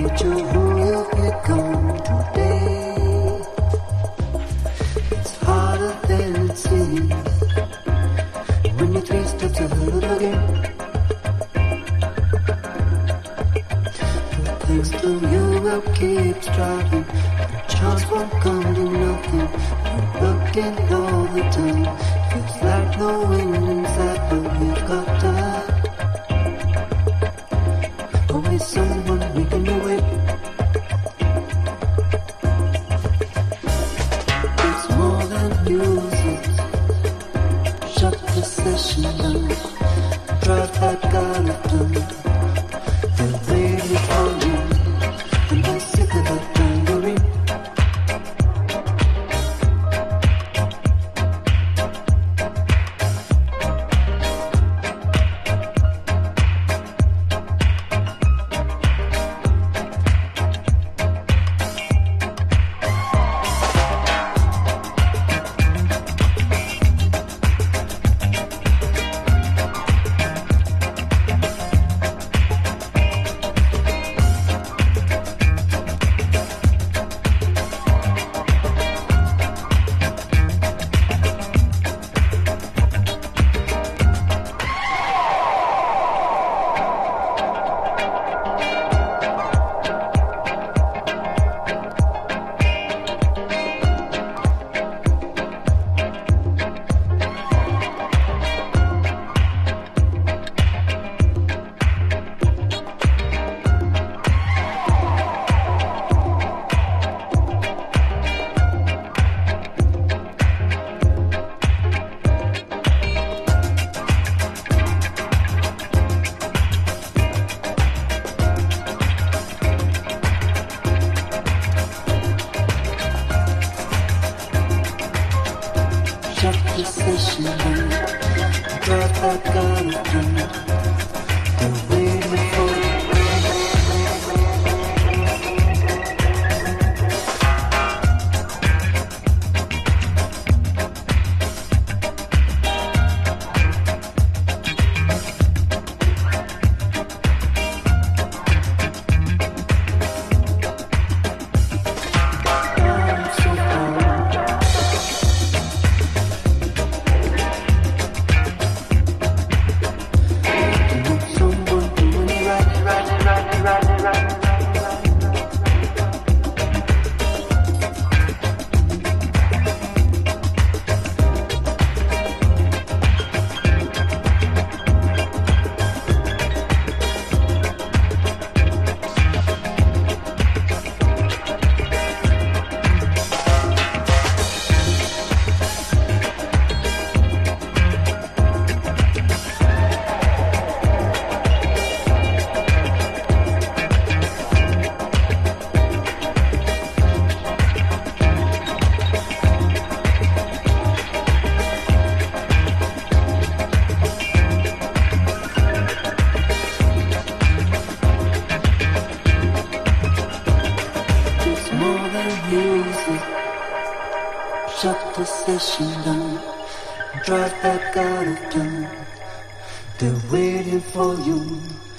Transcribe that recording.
nature who you become today. It's harder than it seems when you're 3 steps ahead of the game. But thanks to you, we'll keep striving. The chance won't come to nothing. We're looking all the time. Feels like no wind inside, but we've got time. Always someone making a way. It's more than music. Shut the session down. Drive that out of town. They're waiting for you, and they're sick of that tambourine. Shut the session down. Drive back out of town. They're waiting for you. Shut the session down. Drive back out of town. They're waiting for you.